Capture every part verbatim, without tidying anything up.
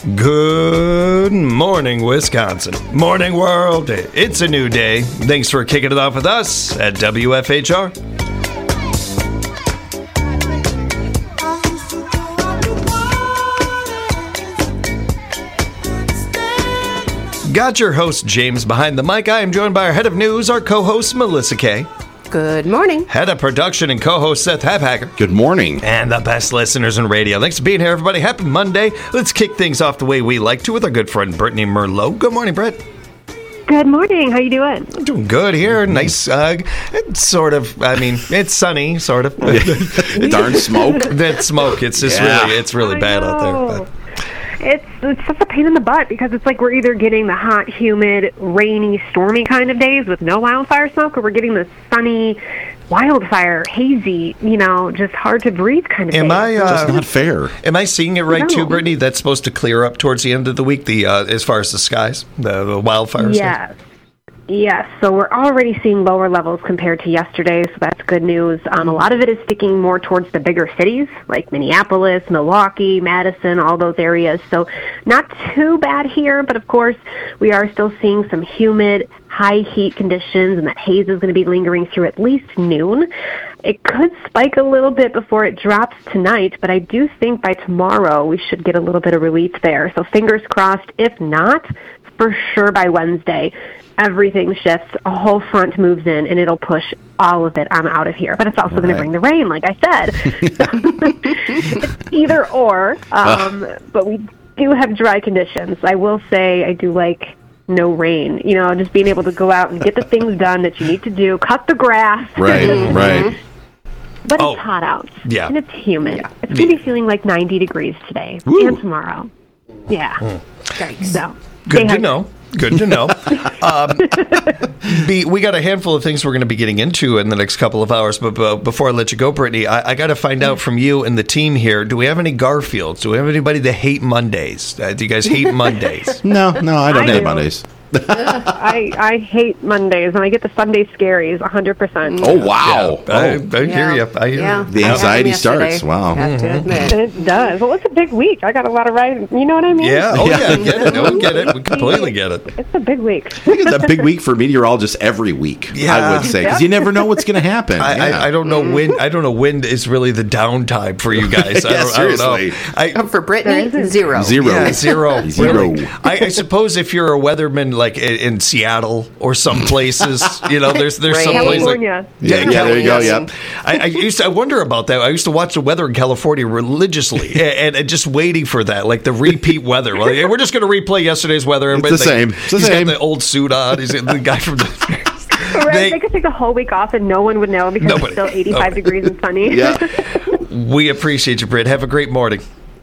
Good morning, Wisconsin. Morning, world. It's a new day. Thanks for kicking it off with us at W F H R. Got your host, James, behind the mic. I am joined by our head of news, our co-host, Melissa Kay. Good morning. Head of production and co-host, Seth Habhacker. Good morning. And the best listeners in radio. Thanks for being here, everybody. Happy Monday. Let's kick things off the way we like to with our good friend, Brittany Merlot. Good morning, Britt. Good morning. How you doing? I'm doing good here. Nice, uh, it's sort of, I mean, it's sunny, sort of. Darn smoke. That smoke, it's just Yeah. really, it's really I bad out there. know. But. It's it's such a pain in the butt because it's like we're either getting the hot, humid, rainy, stormy kind of days with no wildfire smoke, or we're getting the sunny, wildfire, hazy, you know, just hard to breathe kind of Am days. I, uh, That's not fair. Am I seeing it right, No. too, Brittany? That's supposed to clear up towards the end of the week, the uh, as far as the skies, the, the wildfires? Yes. Yes, so we're already seeing lower levels compared to yesterday, so that's good news. Um, a lot of it is sticking more towards the bigger cities, like Minneapolis, Milwaukee, Madison, all those areas. So not too bad here, but of course, we are still seeing some humid, high heat conditions, and that haze is going to be lingering through at least noon. It could spike a little bit before it drops tonight, but I do think by tomorrow we should get a little bit of relief there. So fingers crossed. If not, for sure by Wednesday, everything shifts, a whole front moves in, and it'll push all of it on out of here. But it's also going to bring the rain, like I said. It's either or, um, but we do have dry conditions. I will say I do like no rain. You know, just being able to go out and get the things done that you need to do, cut the grass. Right, right. But Oh, it's hot out. yeah. And it's humid. It's going to be feeling like ninety degrees today Woo. and tomorrow. Yeah. So, Good stay to know. Good to know. um, be, we got a handful of things we're going to be getting into in the next couple of hours, but, but before I let you go, Brittany, I, I got to find out from you and the team here, do we have any Garfields? Do we have anybody that hate Mondays? Uh, do you guys hate Mondays? No, no, I don't I hate do. Mondays. I I hate Mondays, and I get the Sunday scaries one hundred percent. Oh, wow. Yeah, I, Oh, I hear you. I hear Yeah. you. the I had anxiety them yesterday, starts. Wow. I have to admit. It does. Well, it's a big week. I got a lot of riding. You know what I mean? Yeah, oh Yeah. yeah, I get it. No, I get it. We completely get it. It's a big week. I think it's a big week for meteorologists every week, Yeah. I would say, because you never know what's going to happen. I, Yeah. I, I don't know when. I don't know when is really the downtime for you guys. I, Yeah, don't, I don't know. seriously. I, Oh, for Brittany, There isn't. zero. Zero. Yeah, zero. Zero. Really. I, I suppose if you're a weatherman like in, in Seattle or some places, you know, there's there's Right. some places like California. Yeah, yeah, there you go, California. yep. I, I used to, I wonder about that. I used to watch the weather in California religiously and, and just waiting for that, like the repeat weather. Like, hey, we're just going to replay yesterday's weather. It's the Everybody's like, same. It's the he's same. got the old suit on. He's the guy from the. Right, They- they could take the whole week off and no one would know because Nobody. it's still eighty-five Nobody. degrees and sunny. Yeah. We appreciate you, Britt. Have a great morning.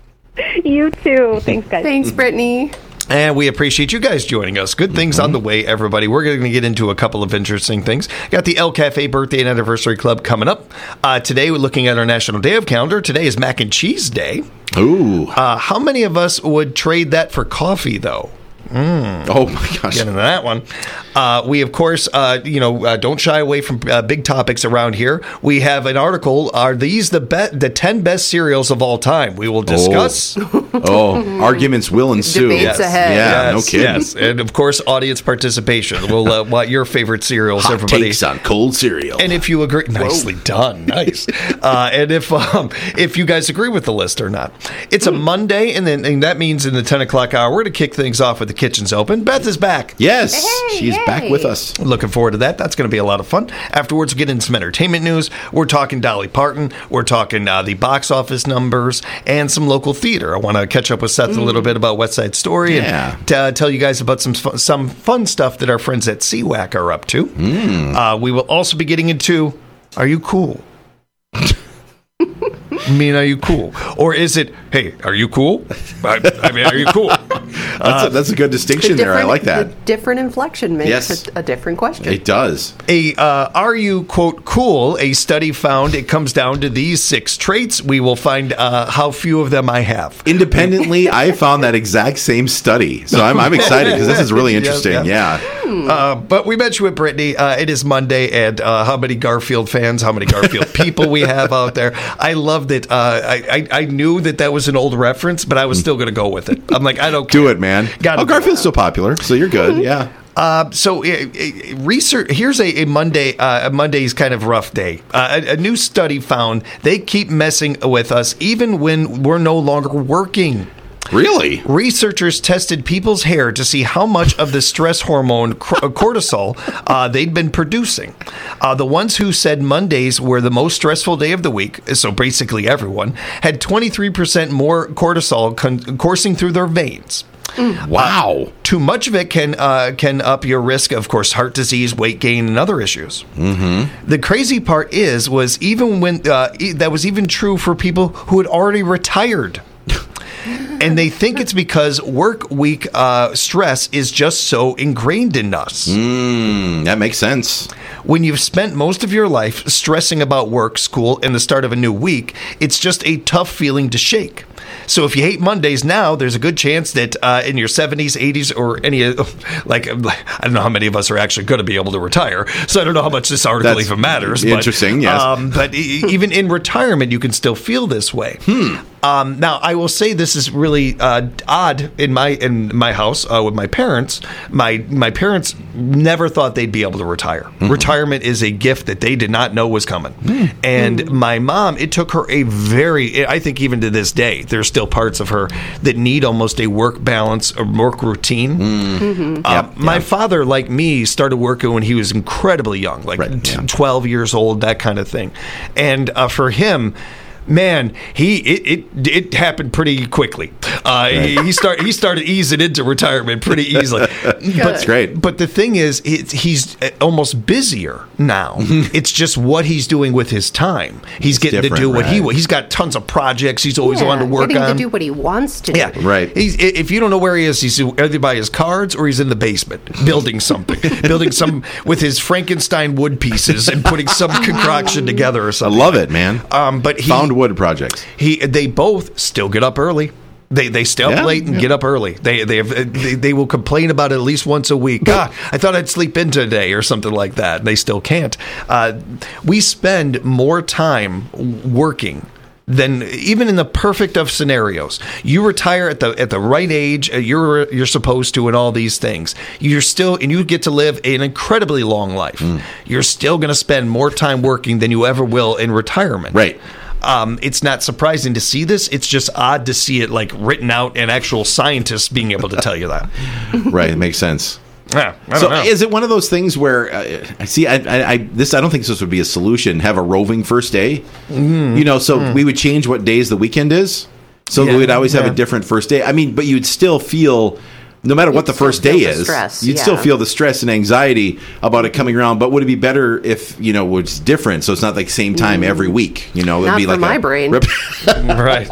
You too. Thanks, guys. Thanks, Brittany. And we appreciate you guys joining us. Good things on the way, everybody. We're going to get into a couple of interesting things. Got the El Cafe Birthday and Anniversary Club coming up. Uh, today, we're looking at our National Day of Calendar. Today is Mac and Cheese Day. Ooh. Uh, how many of us would trade that for coffee, though? Oh, my gosh. Get into that one. Uh, we, of course, uh, you know, uh, don't shy away from uh, big topics around here. We have an article. Are these the be- the ten best cereals of all time? We will discuss. Oh, arguments will ensue. Debates Yes. ahead. Yeah, no Yes, kidding. yes. And of course, audience participation. We'll uh, what your favorite cereals, Hot everybody. takes on cold cereal. And if you agree, nicely done, nice. Uh, and if um, if you guys agree with the list or not, it's a Monday, and then and that means in the ten o'clock hour, we're going to kick things off with the kitchen's open. Beth is back. yes, Hey, she's yay. back with us. Looking forward to that. That's going to be a lot of fun. Afterwards, we get into some entertainment news. We're talking Dolly Parton. We're talking uh, the box office numbers and some local theater. I want to catch up with Seth a little bit about West Side Story Yeah. and uh, tell you guys about some fu- some fun stuff that our friends at C WAC are up to. Uh, we will also be getting into Are You Cool? I mean, are you cool? Or is it, hey, are you cool? I, I mean, are you cool? That's, a, that's a good distinction The there. I like different- that. The different inflection makes Yes. a, a different question. It does. A uh, are you quote cool? A study found it comes down to these six traits. We will find uh, how few of them I have. Independently, I found that exact same study. So I'm, I'm excited because this is really interesting. Yeah, Yeah. yeah. Uh, but we met you with Brittany. Uh, it is Monday, and uh, how many Garfield fans, how many Garfield people we have out there. I loved it. Uh, I, I I knew that that was an old reference, but I was still going to go with it. I'm like, I don't care. Do it, man. Gotta oh, do Garfield's still popular, so you're good. Yeah. Uh, so, uh, uh, research. Here's a, a Monday. Uh, a Monday's kind of rough day. Uh, a, a new study found they keep messing with us even when we're no longer working. Really? Researchers tested people's hair to see how much of the stress hormone cortisol uh, they'd been producing. Uh, the ones who said Mondays were the most stressful day of the week, so basically everyone, had twenty-three percent more cortisol con- coursing through their veins. Wow. Uh, too much of it can uh, can up your risk, of course, heart disease, weight gain, and other issues. Mm-hmm. The crazy part is, was even when uh, e- that was even true for people who had already retired. And they think it's because work week uh, stress is just so ingrained in us. Mm, that makes sense. When you've spent most of your life stressing about work, school, and the start of a new week, it's just a tough feeling to shake. So if you hate Mondays now, there's a good chance that uh, in your seventies, eighties, or any, uh, like, I don't know how many of us are actually going to be able to retire. So I don't know how much this article That's even matters. Interesting, but, yes. Um, but e- even in retirement, you can still feel this way. Hmm. Um, now, I will say this is really uh, odd in my in my house uh, with my parents. My my parents never thought they'd be able to retire. Mm-hmm. Retirement is a gift that they did not know was coming. Mm-hmm. And my mom, it took her a very, I think even to this day, there's still parts of her that need almost a work balance, a work routine. Mm-hmm. Uh, yep, my yep. father, like me, started working when he was incredibly young, like right, t- yeah. twelve years old, that kind of thing. And uh, for him, man, he it it, it happened pretty quickly. Uh, right. he, he started he started easing into retirement pretty easily. But, That's great. But the thing is, it, he's almost busier now. It's just what he's doing with his time. He's it's getting to do what right. he he's got tons of projects. He's always yeah, wanted to work getting on. to do what he wants to do. Yeah, right. He's, if you don't know where he is, he's either by his cards or he's in the basement building something, building some with his Frankenstein wood pieces and putting some concoction together or something. I love it, man. Um, but he, found wood projects. He they both still get up early. They they stay up yeah, late and yeah. get up early. They they, have, they they will complain about it at least once a week. Ah, I thought I'd sleep in today or something like that. And they still can't. Uh, we spend more time working than even in the perfect of scenarios. You retire at the at the right age. You're you're supposed to, and all these things. You're still and you get to live an incredibly long life. Mm. You're still going to spend more time working than you ever will in retirement. Right. Um, it's not surprising to see this. It's just odd to see it like written out and actual scientists being able to tell you that. Right, it makes sense. Yeah, I don't so know. Is it one of those things where uh, I see? I, I, I this I don't think this would be a solution. Have a roving first day, mm. you know. So mm. we would change what days the weekend is. So yeah, we'd always have yeah. a different first day. I mean, but you'd still feel. No matter You'd what the first day is, stress, you'd yeah. still feel the stress and anxiety about it coming around. But would it be better if, you know, it's different? So it's not like same time mm. every week. You know, it'd not be for like my a brain. Rip- right.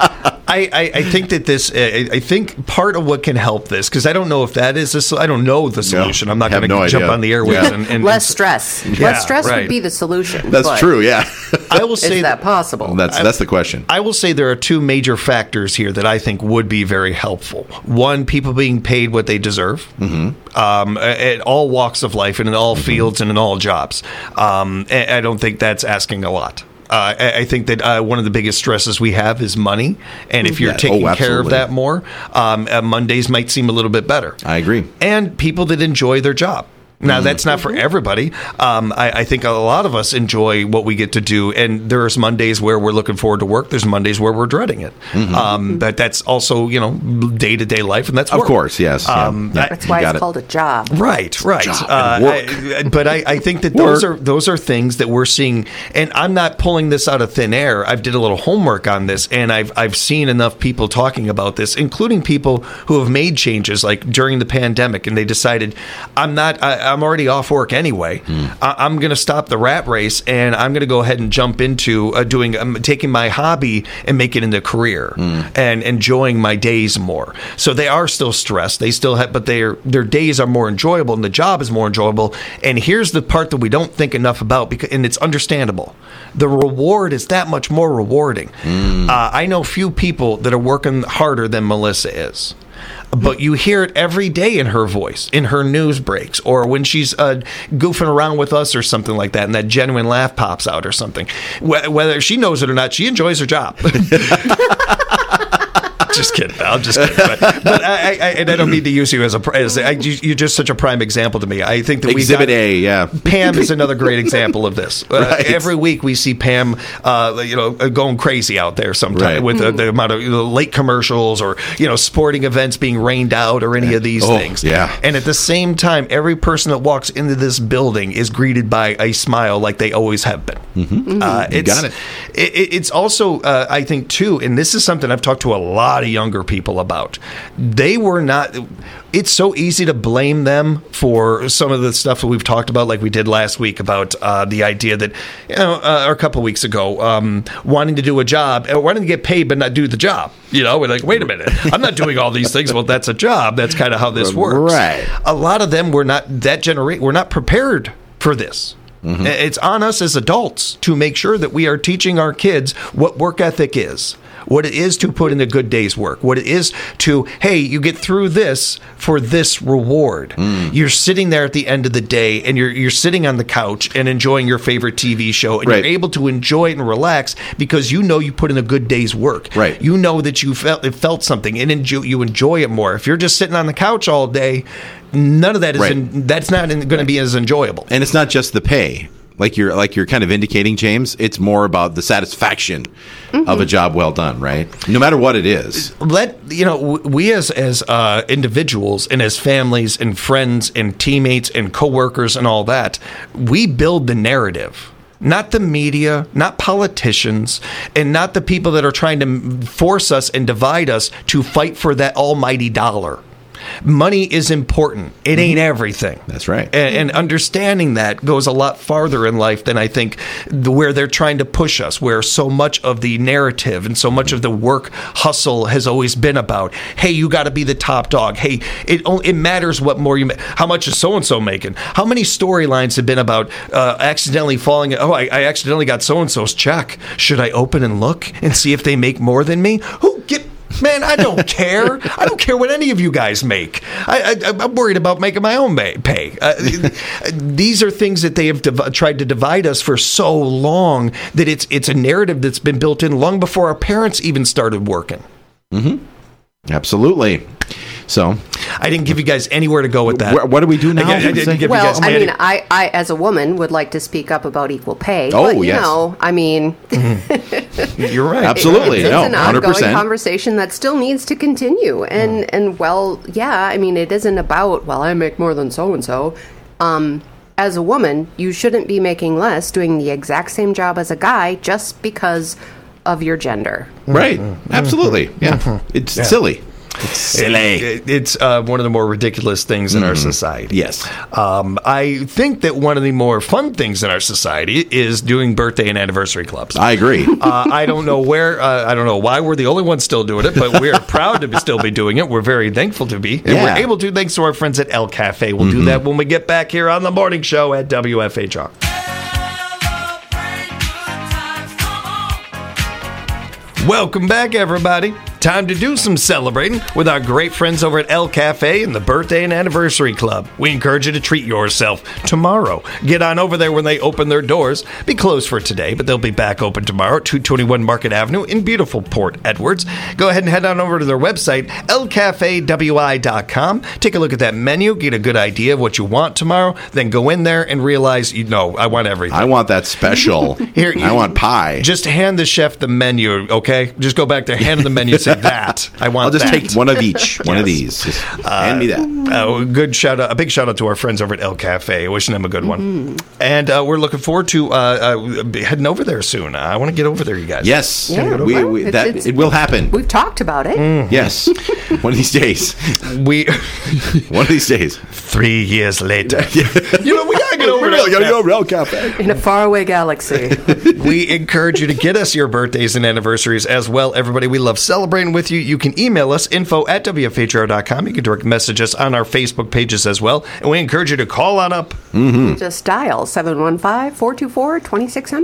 I, I, I think that this, uh, I think part of what can help this, because I don't know if that is, a, I don't know the solution. No, I'm not going to no jump idea. on the airwaves. Yeah. And, and Less stress. Yeah, Less stress right. would be the solution. That's true, yeah. I will say is that possible? Well, that's, that's the question. I will say there are two major factors here that I think would be very helpful. One, people being paid what they deserve. Mm-hmm. Um, at all walks of life and in all mm-hmm. fields and in all jobs. Um, I don't think that's asking a lot. Uh, I think that uh, one of the biggest stresses we have is money, and if you're yeah. taking oh, care of that more, um, uh, Mondays might seem a little bit better. I agree. And people that enjoy their job. Now, mm-hmm. that's not for everybody. Um, I, I think a lot of us enjoy what we get to do, and there's Mondays where we're looking forward to work. There's Mondays where we're dreading it. Mm-hmm. Um, but that's also, you know, day-to-day life, and that's Of work. course, yes. Um, yeah. That's why it's it. called a job. Right, right. Job uh, work. I, but I, I think that those are those are things that we're seeing, and I'm not pulling this out of thin air. I've did a little homework on this, and I've I've seen enough people talking about this, including people who have made changes, like during the pandemic, and they decided, I'm not, I, I'm already off work anyway. Mm. I, I'm going to stop the rat race, and I'm going to go ahead and jump into uh, doing, um, taking my hobby and make it into a career, mm. and enjoying my days more. So they are still stressed. They still have, but their their days are more enjoyable, and the job is more enjoyable. And here's the part that we don't think enough about, because, and it's understandable. The reward is that much more rewarding. Mm. Uh, I know few people that are working harder than Melissa is. but you hear it every day in her voice, in her news breaks, or when she's uh, goofing around with us or something like that, and that genuine laugh pops out or something. Wh- whether she knows it or not, she enjoys her job. Just kidding. I'm just kidding. But, but I, I, and I don't mean to use you as a. As I, you're just such a prime example to me. I think that we Exhibit A, yeah. Pam is another great example of this. Uh, Right. Every week we see Pam, uh, you know, going crazy out there sometimes Right. with the, the amount of you know, late commercials or you know sporting events being rained out or any of these Oh, things. yeah. And at the same time, every person that walks into this building is greeted by a smile like they always have been. Mm-hmm. Uh, You it's, got it. it. It's also, uh, I think, too, and this is something I've talked to a lot of younger people about. They were not. It's so easy to blame them for some of the stuff that we've talked about, like we did last week about uh, the idea that, you know, uh, or a couple of weeks ago, um, wanting to do a job, uh, wanting to get paid but not do the job. You know, we're like, wait a minute, I'm not doing all these things. Well, that's a job. That's kind of how this works. Right. A lot of them were not that generate. We're not prepared for this. Mm-hmm. It's on us as adults to make sure that we are teaching our kids what work ethic is, what it is to put in a good day's work, what it is to, hey, you get through this for this reward. Mm. You're sitting there at the end of the day and you're you're sitting on the couch and enjoying your favorite T V show and right. you're able to enjoy it and relax because you know you put in a good day's work. Right. You know that you felt, it felt something and enjoy, you enjoy it more. If you're just sitting on the couch all day, none of that is right. in, that's not going to be as enjoyable. And it's not just the pay. Like you're like you're kind of indicating, James, it's more about the satisfaction mm-hmm. of a job well done, right? No matter what it is. Let you know, we as as uh, individuals and as families and friends and teammates and coworkers and all that, we build the narrative. Not the media, not politicians, and not the people that are trying to force us and divide us to fight for that almighty dollar. Money is important. It ain't everything. That's right. And, and understanding that goes a lot farther in life than I think the, where they're trying to push us, where so much of the narrative and so much of the work hustle has always been about, hey, you got to be the top dog. Hey, it it matters what more you make. How much is so-and-so making? How many storylines have been about uh, accidentally falling, oh, I, I accidentally got so-and-so's check. Should I open and look and see if they make more than me? Who get... Man, I don't care. I don't care what any of you guys make. I, I, I'm worried about making my own pay. Uh, these are things that they have div- tried to divide us for so long that it's it's a narrative that's been built in long before our parents even started working. Mm-hmm. Absolutely. So I didn't give you guys anywhere to go with that. Wh- what do we do now? I, I didn't give well, you guys I any- mean, I, I, as a woman, would like to speak up about equal pay. Oh, but, you yes. know, I mean... You're right. Absolutely. It's no, an one hundred ongoing percent. conversation that still needs to continue. And, and well, yeah, I mean, it isn't about, well, I make more than so-and-so. Um, as a woman, you shouldn't be making less doing the exact same job as a guy just because of your gender. Right. Absolutely. Yeah. It's Yeah. silly. It's silly. It, it's uh, one of the more ridiculous things in our society. Yes. Um, I think that one of the more fun things in our society is doing birthday and anniversary clubs. I agree. Uh, I don't know where, uh, I don't know why we're the only ones still doing it, but we're proud to be, still be doing it. We're very thankful to be. And Yeah. we're able to thanks to our friends at El Cafe. We'll do that when we get back here on the morning show at W F H R. Welcome back, everybody. Time to do some celebrating with our great friends over at El Cafe and the Birthday and Anniversary Club. We encourage you to treat yourself tomorrow. Get on over there when they open their doors. Be closed for today, but they'll be back open tomorrow at two twenty-one Market Avenue in beautiful Port Edwards. Go ahead and head on over to their website, el cafe w i dot com. Take a look at that menu, get a good idea of what you want tomorrow, then go in there and realize, you know, I want everything. I want that special. Here, I want pie. Just hand the chef the menu, okay? Just go back there, hand him the menu, say that. I want I'll just that. take one of each. One of Yes. these. Just hand me that. Uh, good shout out, a big shout out to our friends over at El Cafe. Wishing them a good one. And uh, we're looking forward to uh, uh, heading over there soon. Uh, I want to get over there, you guys. Yes. Yeah. We, we, It's- that, it's- it will happen. We've talked about it. Yes. One of these days. We One of these days. three years later. You know, we gotta get over We're there. gonna go Real Cafe. In a faraway galaxy. We encourage you to get us your birthdays and anniversaries as well. Everybody, we love celebrating with you. You can email us, info at w f h r dot com. You can direct message us on our Facebook pages as well. And we encourage you to call on up. Just dial seven one five, four two four, two six zero zero.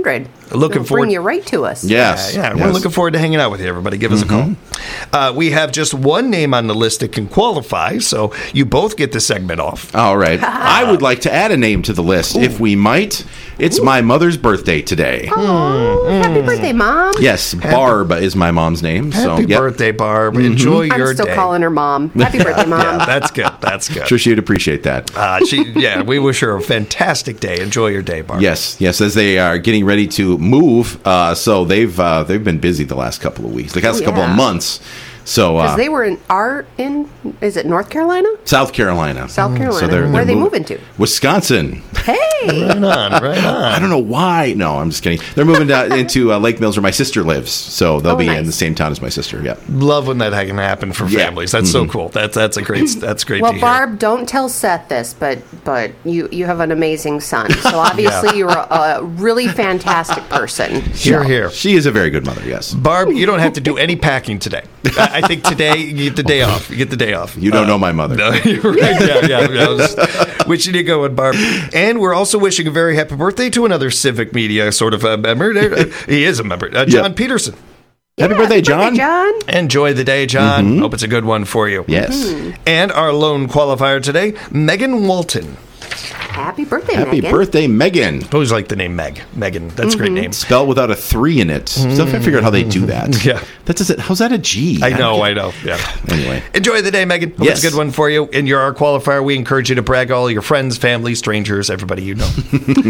Looking They'll forward. bring you right to us. Yes. Yeah, yeah, yes. we're looking forward to hanging out with you, everybody. Give us Mm-hmm. a call. Uh, we have just one name on the list that can qualify, so you both get the segment off. All right. I would like to add a name to the list, if we might. It's my mother's birthday today. Oh, happy birthday, Mom. Yes, Barb is my mom's name. So, Happy yep. birthday, Barb. Enjoy I'm your still day. calling her Mom. Happy birthday, Mom. Yeah, that's good. That's good. Sure, she'd appreciate that. Uh, she, yeah, we wish her a fantastic day. Enjoy your day, Barb. Yes, yes. As they are getting ready to move, uh, so they've uh, they've been busy the last couple of weeks, the last Oh, couple of yeah. months. So Because uh, they were in are in is it North Carolina? South Carolina, South Carolina. So they're, Where they're are they mov- moving to? Wisconsin. Hey. Right on, right on. I don't know why. No, I'm just kidding. They're moving down into uh, Lake Mills, where my sister lives. So they'll Oh, be nice. in the same town as my sister. Yeah. Love when that can happen for Yeah. families. That's so cool. That's that's a great that's great Well, to hear. Barb, don't tell Seth this, but but you you have an amazing son. So obviously you're a, a really fantastic person. Here, here. She is a very good mother. Yes. Barb, you don't have to do any packing today. I, I think today you get the day off. You get the day off. You don't know my mother. No, you're right. Yeah, yeah. yeah. I was wishing you go with Barb. And we're also wishing a very happy birthday to another Civic Media sort of a member. He is a member. Uh, John Yeah. Peterson. Happy birthday, John. John. Enjoy the day, John. Hope it's a good one for you. Yes. And our lone qualifier today, Megan Walton. Happy birthday, Happy Megan. birthday, Megan. I always like the name Meg. Megan. That's a great name. Spelled without a three in it. Still can't figure out how they do that. Yeah. That does it. How's that a G? I don't know, get- I know. Yeah. Anyway. Enjoy the day, Megan. Hope Yes. it's a good one for you. And you're our qualifier. We encourage you to brag all your friends, family, strangers, everybody you know.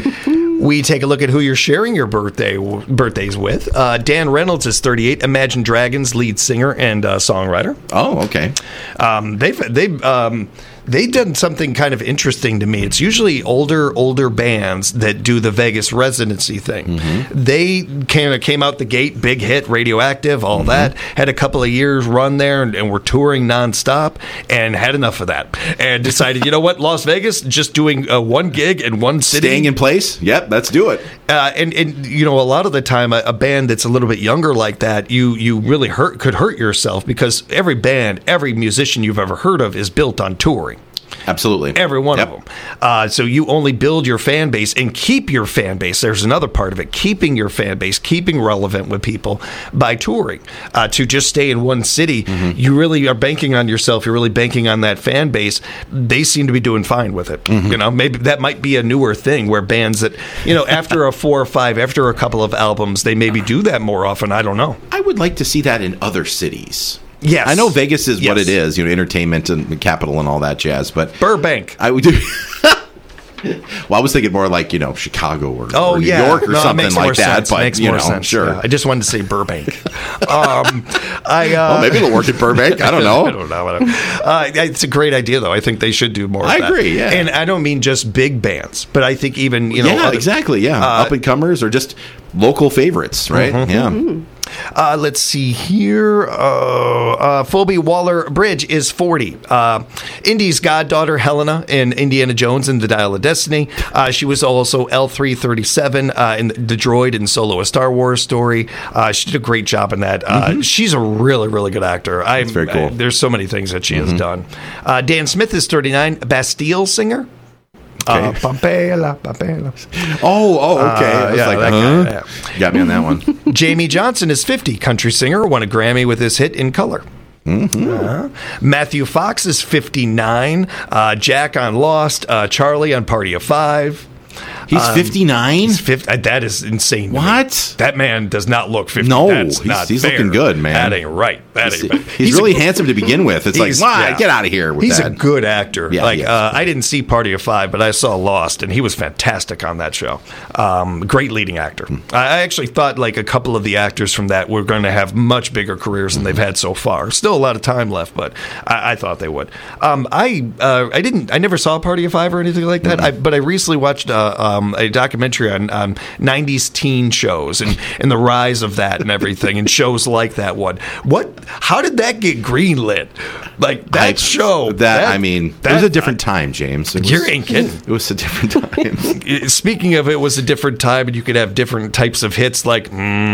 We take a look at who you're sharing your birthday birthdays with. Uh, Dan Reynolds is thirty-eight, Imagine Dragons lead singer and uh, songwriter. Oh, okay. Um, they've they've um, they've done something kind of interesting to me. It's usually older older bands that do the Vegas residency thing. They kind of came out the gate, big hit, Radioactive, all that. Had a couple of years run there and, and were touring nonstop, and had enough of that, and decided, you know what, Las Vegas, just doing uh, one gig in one city. Staying in place? Yep, let's do it. Uh, and, and you know, a lot of the time, a, a band that's a little bit younger like that, you you really hurt could hurt yourself, because every band, every musician you've ever heard of is built on touring. Absolutely. Every one Yep. of them. Uh, so you only build your fan base and keep your fan base. There's another part of it, keeping your fan base, keeping relevant with people by touring. Uh, to just stay in one city, Mm-hmm. you really are banking on yourself. You're really banking on that fan base. They seem to be doing fine with it. Mm-hmm. You know, maybe that might be a newer thing where bands that, you know, after a four or five, after a couple of albums, they maybe do that more often. I don't know. I would like to see that in other cities. Yes. I know Vegas is what Yes. it is, you know, entertainment and the capital and all that jazz, but Burbank. I would do. Well, I was thinking more like, you know, Chicago or, Oh or New yeah, York or no, it something makes like more that. sense. But makes you more know, sense. sure. Yeah, I just wanted to say Burbank. um, I uh, Well, maybe it'll work at Burbank. I don't know. I don't know. I don't know. Uh, it's a great idea, though. I think they should do more. Of I that. agree, yeah. and I don't mean just big bands, but I think even you know, yeah, other- exactly. Yeah, uh, up and comers or just local favorites, right? Mm-hmm. Yeah. Uh, let's see here. Uh, uh, Phoebe Waller-Bridge is forty. Uh, Indy's goddaughter, Helena, in Indiana Jones and the Dial of Destiny. Uh, she was also L three thirty-seven uh, in the droid in Solo: A Star Wars Story. Uh, she did a great job in that. Uh, She's a really, really good actor. I, very cool. I- there's so many things that she has done. Uh, Dan Smith is thirty-nine. Bastille singer. Uh, Pampela, Pampela. Oh, oh, okay. I was yeah, like, that huh? guy, yeah. Got me on that one. Jamie Johnson is fifty, country singer, won a Grammy with his hit In Color. Uh, Matthew Fox is fifty-nine. Uh, Jack on Lost. Uh, Charlie on Party of Five. He's fifty-nine. He's fifty. uh, That is insane. to me. What? That man does not look fifty. No, That's he's- not he's fair. looking good, man. That ain't right. That He's, ain't right. he's a- really handsome to begin with. It's like, He's- why? yeah. Get out of here with He's that. a good actor. Yeah, like he is. uh, I didn't see Party of Five, but I saw Lost, and he was fantastic on that show. Um, great leading actor. Hmm. I I actually thought like a couple of the actors from that were going to have much bigger careers than they've had so far. Still a lot of time left, but I, I thought they would. Um, I uh, I didn't. I never saw Party of Five or anything like that. I, but I recently watched uh, um, a documentary on um, nineties teen shows and, and the rise of that and everything, and shows like that one. What? How did that get greenlit? Like that I- show. That, I mean, it was a different time, James. It was, You ain't kidding. It was a different time. Speaking of, it was a different time, and you could have different types of hits like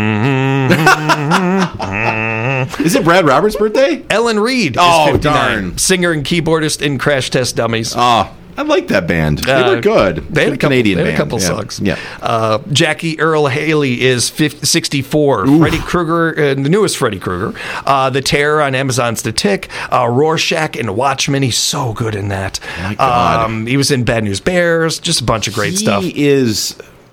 Is it Brad Roberts' birthday? Ellen Reed. Oh, is fifty-nine, darn. singer and keyboardist in Crash Test Dummies. Oh, I like that band. They Uh, were good. They had a couple, Canadian they had a band. couple yeah. songs. Yeah. Uh, Jackie Earl Haley is fifty, sixty-four. Freddy Krueger, uh, the newest Freddy Krueger. Uh, the Terror on Amazon's The Tick. Uh, Rorschach in Watchmen. He's so good in that. My God. Um, he was in Bad News Bears. Just a bunch of great he stuff. He is,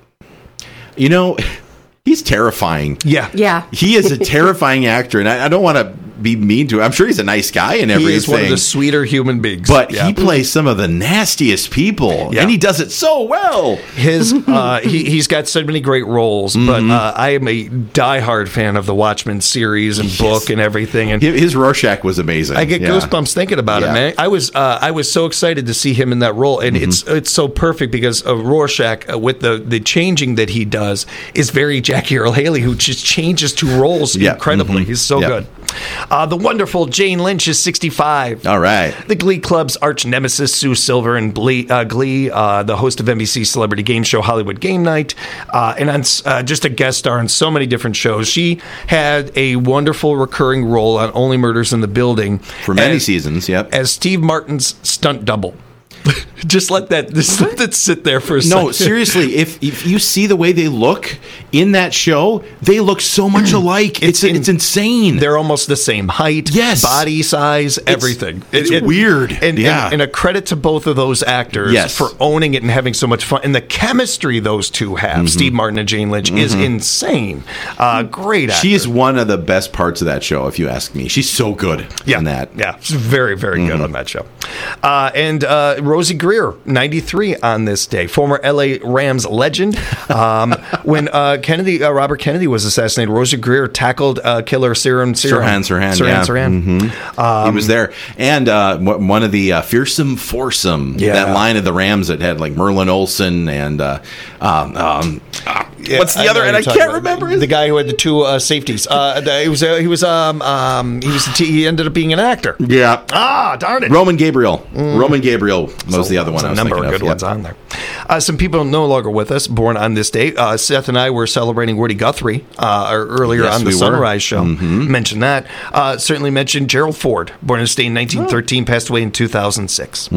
you know, he's terrifying. Yeah. Yeah. He is a terrifying actor, and I, I don't want to be mean to him. I'm sure he's a nice guy and everything. He is one of the sweeter human beings. But Yeah. he plays some of the nastiest people, Yeah. and he does it so well. His uh, he he's got so many great roles, Mm-hmm. but uh, I am a diehard fan of the Watchmen series and book and everything. And His Rorschach was amazing. I get Yeah. goosebumps thinking about Yeah. it, man. I was uh, I was so excited to see him in that role, and Mm-hmm. it's it's so perfect because of Rorschach uh, with the the changing that he does is very Jackie Earl Haley, who just changes to roles Yeah. incredibly. Mhm. He's so Yeah. good. Uh, the wonderful Jane Lynch is sixty-five. All right. The Glee Club's arch nemesis, Sue Silver, in Glee, uh, Glee uh, the host of N B C's celebrity game show Hollywood Game Night, uh, and on, uh, just a guest star on so many different shows. She had a wonderful recurring role on Only Murders in the Building. For many as, seasons, yep. As Steve Martin's stunt double. Just let that just let that sit there for a second. No, seriously, if if you see the way they look in that show, they look so much alike. It's It's it's, in- insane. They're almost the same height, Yes. body size, everything. it's weird. And, Yeah. and, and a credit to both of those actors Yes. for owning it and having so much fun. And the chemistry those two have, Mm-hmm. Steve Martin and Jane Lynch, is insane. Uh, great actor. She's one of the best parts of that show, if you ask me. She's so good yeah, in that. Yeah, she's very, very Mm-hmm. good on that show. Uh, and uh, Rosie Greer, ninety-three on this day, former L A Rams legend. Um, when uh, Kennedy, uh, Robert Kennedy was assassinated, Rosie Greer tackled uh, killer Sirhan Sirhan. Sirhan, Sirhan, Sirhan, yeah. Sirhan. Mhm. he was there. And uh, w- one of the uh, fearsome foursome, Yeah. that line of the Rams that had like Merlin Olsen and uh, um, um, uh, Yeah, what's the I other? know And you're I talking can't about. remember his the guy who had the two uh, safeties. Uh, the- he was uh, he was um um he was he ended up being an actor. Yeah. Ah, darn it. Roman Gabriel. Roman Gabriel was the other one. There's I a was number thinking of of. good Yep. ones on there. Uh, some people no longer with us, born on this day. Uh, Seth and I were celebrating Woody Guthrie uh, earlier Yes, on the we were. Sunrise Show. Mentioned that. Uh, certainly mentioned Gerald Ford, born in this day in nineteen thirteen, passed away in two thousand six.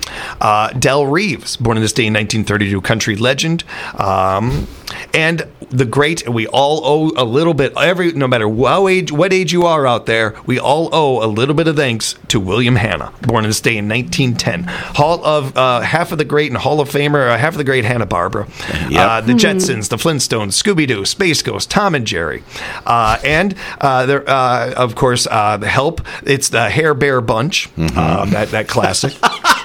Uh, Del Reeves, born in this day in nineteen thirty-two, country legend. Um, and the great, we all owe a little bit, every no matter what age, what age you are out there, we all owe a little bit of thanks to William Hanna, born in this day in nineteen ten. Hall of, uh, half of the great and Hall of Famer, uh, half of the great Hanna-Barbera. Yep. Uh, the Jetsons, the Flintstones, Scooby-Doo, Space Ghost, Tom and Jerry. Uh, and, uh, there, uh, of course, uh, the Help, it's the Hair Bear Bunch, uh, that, that classic.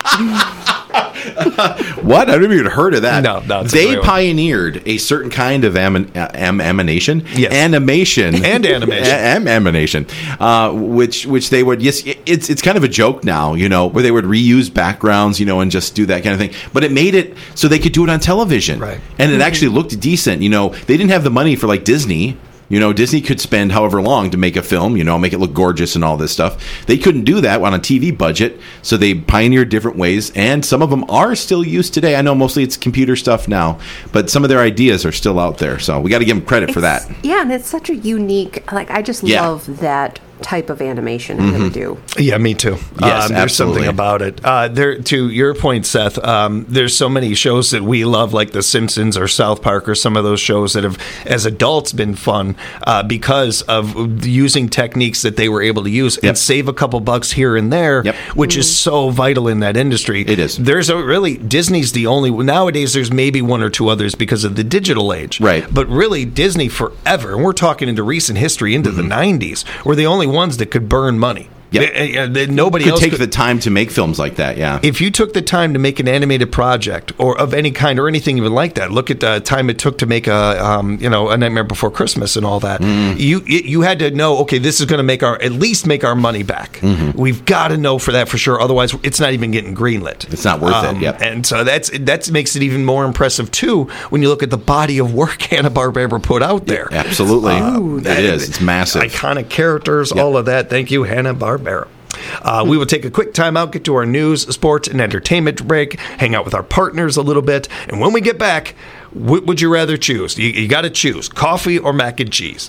What? I've never even heard of that. No, no, it's a They great one. pioneered a certain kind of am- am- emanation, Yes. animation, And animation. A- am- emanation, uh, which which they would. Yes, it's it's kind of a joke now, you know, where they would reuse backgrounds, you know, and just do that kind of thing. But it made it so they could do it on television, Right. And it actually looked decent. You know, they didn't have the money for like Disney. You know, Disney could spend however long to make a film, you know, make it look gorgeous and all this stuff. They couldn't do that on a T V budget, so they pioneered different ways, and some of them are still used today. I know mostly it's computer stuff now, but some of their ideas are still out there, so we got to give them credit for that. It's- Yeah, and it's such a unique, like, I just Yeah. love that type of animation. I really do. Yeah, me too. Yes, um, there's something absolutely. about it. Uh, there, to your point, Seth. Um, there's so many shows that we love, like The Simpsons or South Park, or some of those shows that have, as adults, been fun uh, because of using techniques that they were able to use Yep. and save a couple bucks here and there, Yep. which is so vital in that industry. It is. There's a really Disney's the only nowadays. There's maybe one or two others because of the digital age, Right. But really, Disney forever, and we're talking into recent history, into Mm-hmm. the nineties, were the only ones that could burn money. Yep. They- uh, they- nobody Could else take could. the time to make films like that, yeah. If you took the time to make an animated project or of any kind or anything even like that, look at the time it took to make a, um, you know, A Nightmare Before Christmas and all that. Mm. You it, you had to know, okay, this is going to make our at least make our money back. Mm-hmm. We've got to know for that for sure. Otherwise, it's not even getting greenlit. It's not worth it, yep. And so that's that makes it even more impressive too when you look at the body of work Hanna-Barbera put out there. Absolutely. Um, it is. It's massive. Iconic characters, all of that. Thank you, Hanna-Barbera. Uh, we will take a quick time out, get to our news, sports, and entertainment break, hang out with our partners a little bit, and when we get back, what would you rather choose? You, you got to choose coffee or mac and cheese.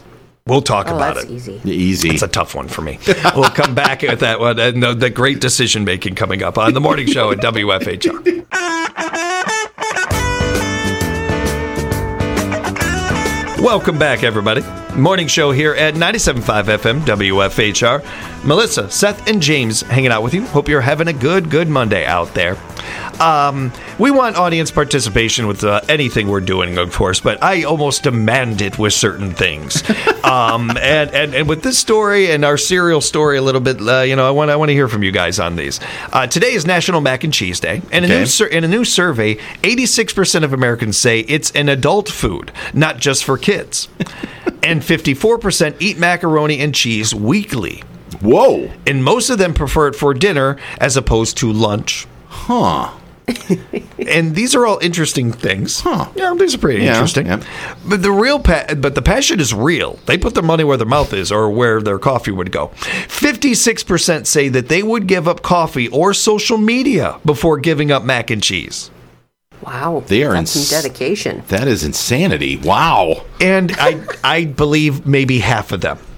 We'll talk Oh, about that's it. easy. Easy. It's a tough one for me. We'll come back with that one and the, the great decision making coming up on the morning show at W F H R. Welcome back, everybody. Morning show here at ninety-seven point five F M W F H R. Melissa, Seth, and James hanging out with you. Hope you're having a good, good Monday out there. Um, we want audience participation with uh, anything we're doing, of course, but I almost demand it with certain things. um, and, and and with this story and our cereal story a little bit, uh, you know, I want I want to hear from you guys on these. Uh, today is National Mac and Cheese Day, and Okay. a new sur- in a new survey, eighty-six percent of Americans say it's an adult food, not just for kids. And fifty-four percent eat macaroni and cheese weekly. Whoa. And most of them prefer it for dinner as opposed to lunch. Huh. And these are all interesting things. Huh. Yeah, these are pretty Yeah, interesting. yeah. But the real pa- but the passion is real. They put their money where their mouth is, or where their coffee would go. fifty-six percent say that they would give up coffee or social media before giving up mac and cheese. Wow. They are That's ins- some dedication. That is insanity. Wow. And I I believe maybe half of them.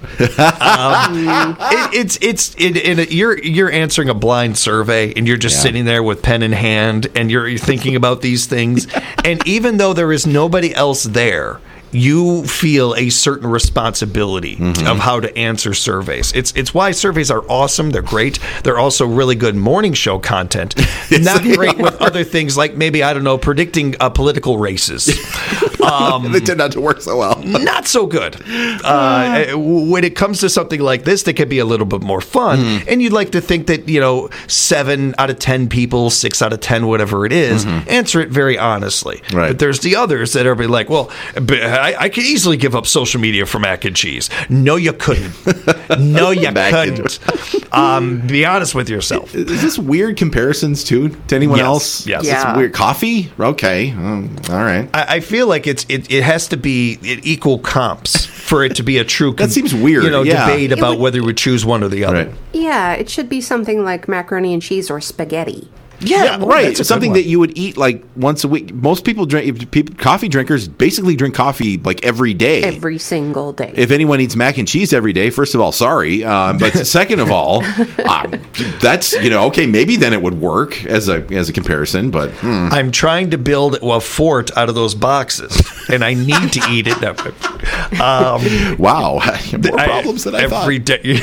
Um, it, it's it's it, it, you're you're answering a blind survey, and you're just Yeah. sitting there with pen in hand, and you're, you're thinking about these things. And even though there is nobody else there, you feel a certain responsibility of how to answer surveys. It's it's why surveys are awesome. They're great. They're also really good morning show content. Not great with other things like maybe, I don't know, predicting uh, political races. Um, They turned out to work so well. not so good. Uh, when it comes to something like this, that can be a little bit more fun. Mm-hmm. And you'd like to think that, you know, seven out of ten people, six out of ten, whatever it is, answer it very honestly. Mm-hmm. Right. But there's the others that are be like, well, but I, I could easily give up social media for mac and cheese. No, you couldn't. No, you Mac and- couldn't. Um, be honest with yourself. Is this weird comparisons too to anyone Yes, else? yes. It's Yeah. weird. Coffee? Okay. Um, all right. I, I feel like it's it, it has to be equal comps for it to be a true That seems weird, you know yeah. debate It about would- whether you would choose one or the other. Right. Yeah, it should be something like macaroni and cheese or spaghetti. Yeah, well, right. that's a It's something good one. that you would eat like once a week. Most people drink. People, coffee drinkers basically drink coffee like every day. Every single day. if anyone eats mac and cheese every day, first of all, sorry, um, but second of all, um, that's you know okay, maybe then it would work as a as a comparison, but hmm. I'm trying to build a fort out of those boxes, and I need to eat it. No, um, wow, more I- problems than I every thought. day.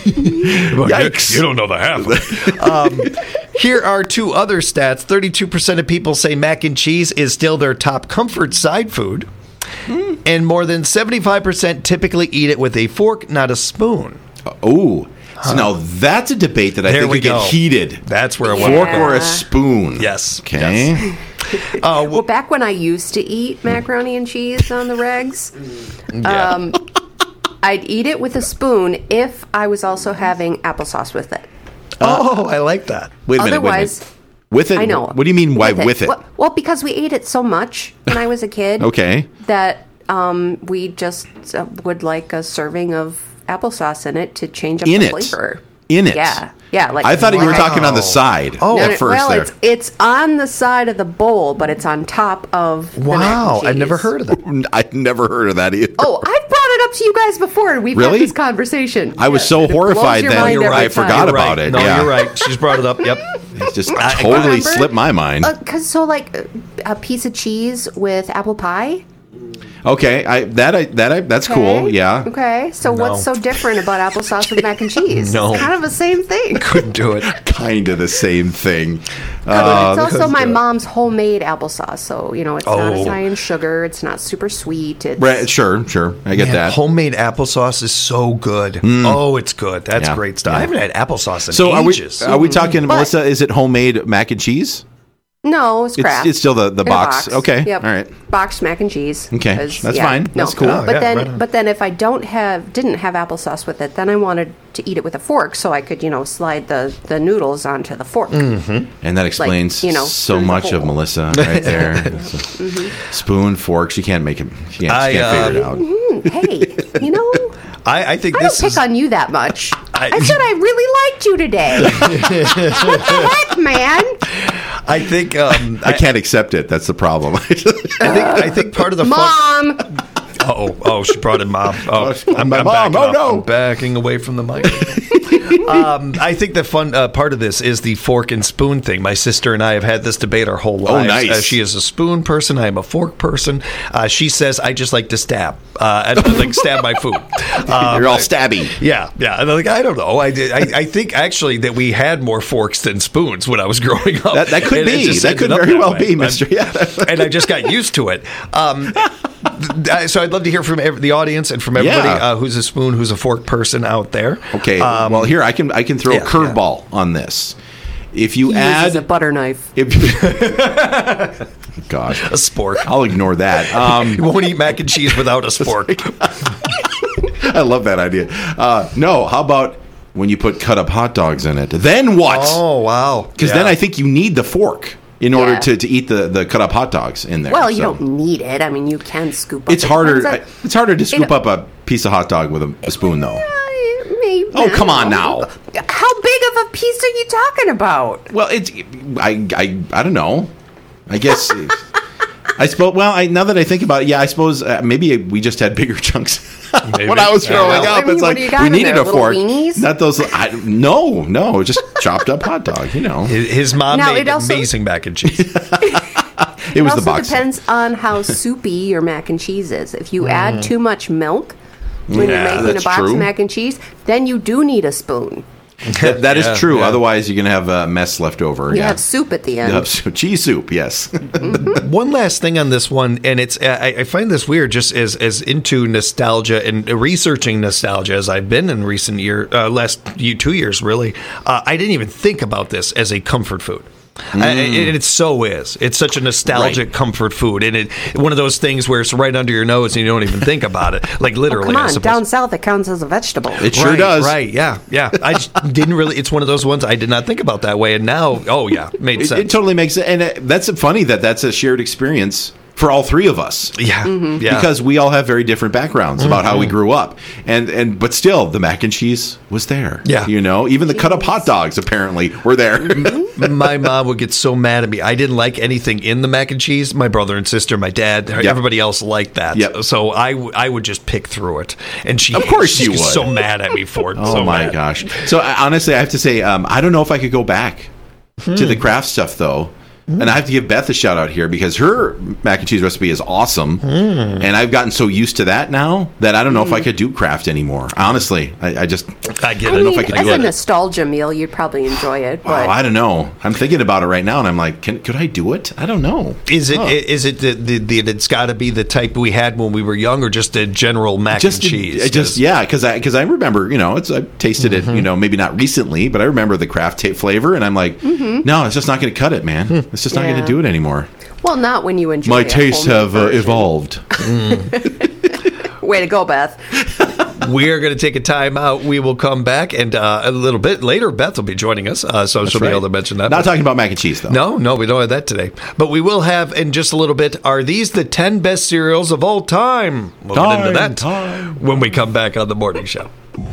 Yikes. You don't know the half. Of it. Um, here are two other stats. thirty-two percent of people say mac and cheese is still their top comfort side food. And more than seventy-five percent typically eat it with a fork, not a spoon. Oh, so now that's a debate that I There think we could get go. heated. That's where I Yeah. want Fork or a spoon? Yes. Okay. Yes. Uh, Well, back when I used to eat macaroni and cheese on the regs, yeah. um, I'd eat it with a spoon if I was also having applesauce with it. oh, I like that. Wait a minute. wait a Otherwise, minute. With it? I know. What do you mean? Why with it? Well, well, because we ate it so much when I was a kid. Okay. That um, we just uh, would like a serving of applesauce in it to change up In the it? flavor. In it? Yeah, yeah. Like I thought you were like- talking on the side Oh. No, at no, first well, there. it's it's on the side of the bowl, but it's on top of. The mac Wow, and I've never cheese. heard of that. I'd never heard of that either. Oh, I've brought it up to you guys before, and we've Really? had this conversation. I was Yes, so and it blows horrified your that mind you're every right. I time. forgot You're about right. it. No, yeah. you're right. She's brought it up. Yep. It just I- totally Remember? slipped my mind. Uh, Cause so like uh, a piece of cheese with apple pie. Okay, I that I that I that's cool. Okay. Yeah. Okay. So what's so different about applesauce with mac and cheese? No. It's kind of the same thing. Couldn't do it. Kind of the same thing. But Uh, it's also because, my uh, mom's homemade applesauce, so you know it's not Oh. as high in sugar. It's not super sweet. It's right, sure, sure. I get Man, that. homemade applesauce is so good. Oh, it's good. That's Yeah, great stuff. yeah. I haven't had applesauce in so are we ages. are we talking, But- Melissa? Is it homemade mac and cheese? no, it's It's, Kraft. it's still the, the In a box. Okay. Yep. All right. Boxed mac and cheese. Okay, 'Cause, that's fine. No. That's cool. Oh, But yeah, then, right on. but then, if I don't have, didn't have applesauce with it, then I wanted to eat it with a fork, so I could, you know, slide the the noodles onto the fork. And that explains you know, so through the much of hole. Melissa right there. Spoon, fork. She can't make it. She can't, I, she can't figure it uh, out. Mm, hey, you know, I, I think I don't this pick is. on you that much. I- I, said I really liked you today. What the heck, man? I think. Um, I can't accept it. That's the problem. I think. I think part of the fun. Mom. oh, oh, she brought in mom. Oh, I'm, my I'm mom. backing Oh, up. no. I'm backing away from the mic. um, I think the fun uh, part of this is the fork and spoon thing. My sister and I have had this debate our whole lives. Oh, nice. Uh, she is a spoon person. I am a fork person. Uh, she says I just like to stab. Uh, I, like stab my food. Um, You're all stabby. Yeah, yeah. And I'm like, I don't know. I, did, I I think actually that we had more forks than spoons when I was growing up. That, that could And it be. just That could ended up very that well way. be, Mister Yeah. And I just got used to it. Um, th- so I'd love to hear from every, the audience and from everybody Yeah. uh, who's a spoon, who's a fork person out there. Okay. Um, well, here I can I can throw yeah, a curveball on this. If you He add, uses a butter knife. if gosh, a spork. I'll ignore that. Um, You won't eat mac and cheese without a spork. I love that idea. Uh, no, how about when you put cut up hot dogs in it? Then what? Oh, wow. Because Yeah. then I think you need the fork in order Yeah. to, to eat the, the cut up hot dogs in there. Well, you So don't need it. I mean, you can scoop up. It's It harder. depends on- It's harder to scoop It- up a piece of hot dog with a, a spoon, though. Uh, maybe- Oh, come on I don't now. know. How big of a piece are you talking about? Well, it's I I I don't know. I guess I suppose. Well, I, now that I think about it, yeah, I suppose uh, maybe we just had bigger chunks Maybe. when I was I don't growing know. up. I mean, it's what like do you got we in needed there, a little fork, weenies? not those. I, no, no, just chopped up hot dog. You know, His his mom Now, made it also- amazing mac and cheese. it It was also the box. depends on how soupy your mac and cheese is. If you add too much milk when Yeah, you're making a that's box true. of mac and cheese, then you do need a spoon. That, that is Yeah, true. yeah. Otherwise, you're gonna have a mess left over. You yeah. have soup at the end. Yep, so cheese soup. Yes. One last thing on this one, and it's I, I find this weird, just as as into nostalgia and researching nostalgia as I've been in recent year, uh, last year, two years really. Uh, I didn't even think about this as a comfort food. Mm. I- and it so is. It's such a nostalgic Right. comfort food, and it one of those things where it's right under your nose and you don't even think about it. Like Oh, literally, come I on, suppose. down south it counts as a vegetable. It sure right, does. Right? Yeah, yeah. I just didn't really. It's one of those ones I did not think about that way, and now, oh yeah, made It, sense. it totally makes it, and it, that's funny that that's a shared experience for all three of us. yeah, yeah. Because we all have very different backgrounds about how we grew up, and and but still the mac and cheese was there. Yeah. you know, even the cut up hot dogs apparently were there. My mom would get so mad at me. I didn't like anything in the mac and cheese. My brother and sister, my dad, everybody else liked that. Yep. So I, w- I would just pick through it, and she Of course she you was would. so mad at me for it. Oh so my mad. gosh! So I, honestly, I have to say, um, I don't know if I could go back to the craft stuff though. And I have to give Beth a shout out here because her mac and cheese recipe is awesome, and I've gotten so used to that now that I don't know if I could do craft anymore. Honestly, I, I just I get I it. don't know mean, if I could as do a it. nostalgia meal, you'd probably enjoy it. Oh, But I don't know. I'm thinking about it right now, and I'm like, can, could I do it? I don't know. Is it Huh. is it the, the, the it's got to be the type we had when we were young, or just a general mac just and cheese? I just yeah, because I because I remember, you know, it's I tasted it, you know, maybe not recently, but I remember the craft tape flavor, and I'm like, no, it's just not going to cut it, man. It's just not going Yeah. to do it anymore. well, not when you enjoy. My a tastes homemade have uh, version. evolved. Way to go, Beth. We're going to take a time out. We will come back, and uh, a little bit later, Beth will be joining us, uh, so she'll be Right. able to mention that. Not talking about mac and cheese though. No, no, we don't have that today. But we will have in just a little bit. Are these the ten best cereals of all time? We'll get into Time, that time. when we come back on the morning show.